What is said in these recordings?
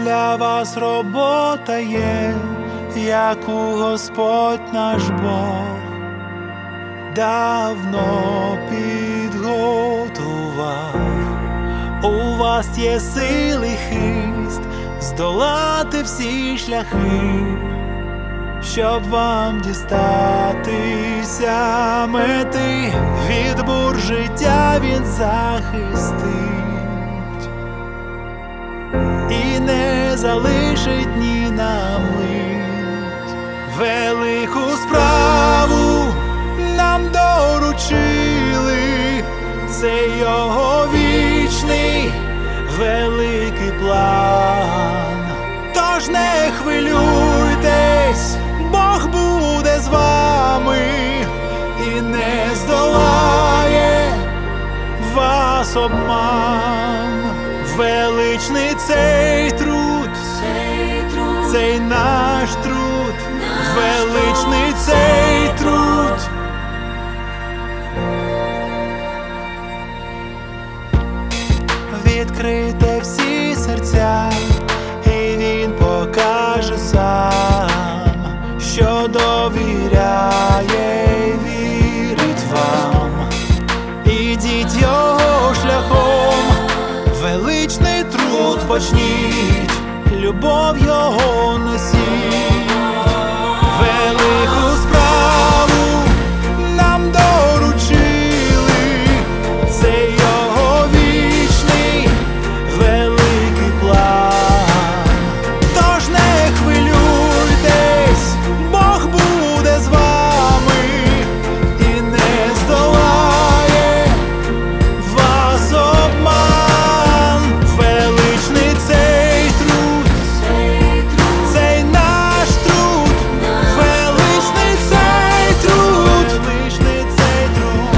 для вас робота є, яку Господь наш Бог давно підготував. У вас є сили, хист здолати всі шляхи, щоб вам дістатися мети. Від бур життя він захистить і не залишить ні на мить. Велику справу нам доручили, це його вічний великий план. Тож не хвилюйтесь, Бог буде з вами і не здолає вас обман. Величний цей труд, цей наш труд, величний цей труд. Відкрийте всі серця, і він покаже сам, що довіряє й вірить вам. Ідіть його шляхом, величний труд почніть, любов його носіть. Велику справу нам доручили, це його вічний великий план. Тож не хвилюйтесь, Бог буде з вами і не здолає вас обман. Величний цей труд, цей наш труд, величний цей труд, величний цей труд.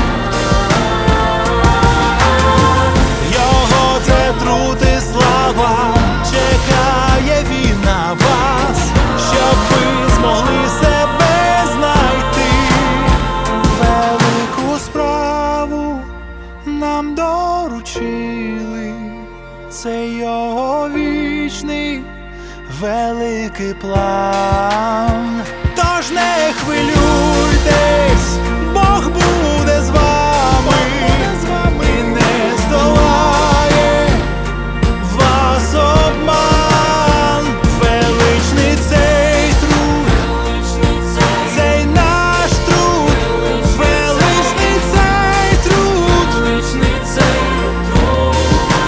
Його це труд і слава, чекає він на вас, щоб ви змогли себе знайти. Велику справу нам доручили, це його вічний великий план. Тож не хвилюйтесь, Бог буде з вами і не здолає вас обман. Величний цей труд, цей наш труд, величний цей труд, величний цей труд,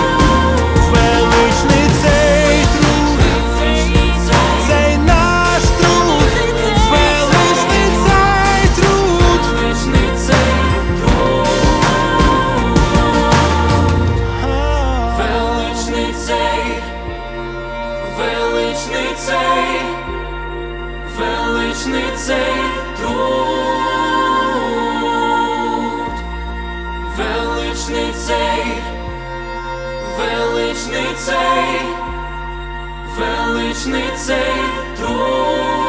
цей наш труд, величний цей труд. Величний цей, величний цей, величний цей труд. Величний цей, величний цей, величний цей труд.